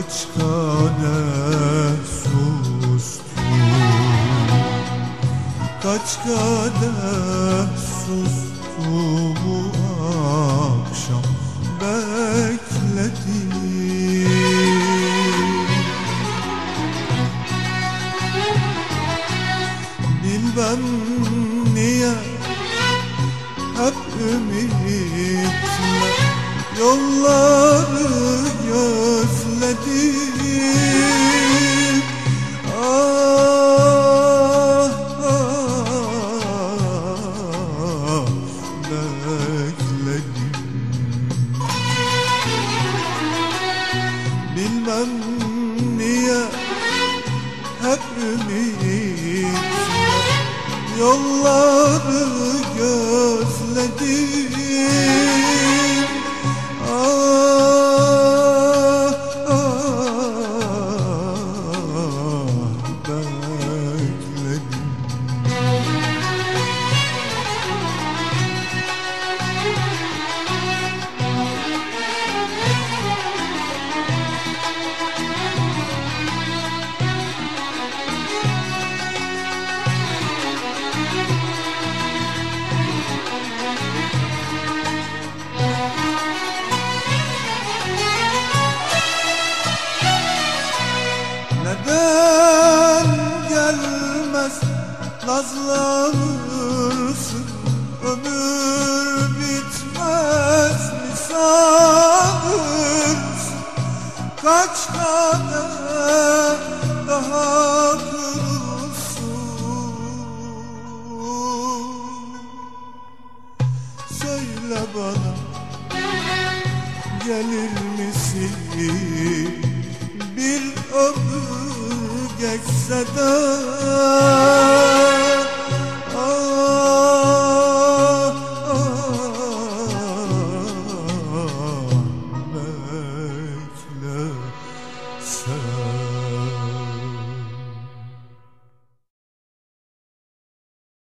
Kaç kadeh sustum, kaç kadeh sustum, bu akşam bekledim. Bilmem niye hep ümitler yolları gözledim. Ah, ah, bekledim. Bilmem niye hep ümitler yolları gözledim. Neden gelmez nazlanırsın, ömür bitmez mi sanırsın? Kaç kadeh daha kırılsın? Söyle bana, gelir misin? Bir ömür geçse de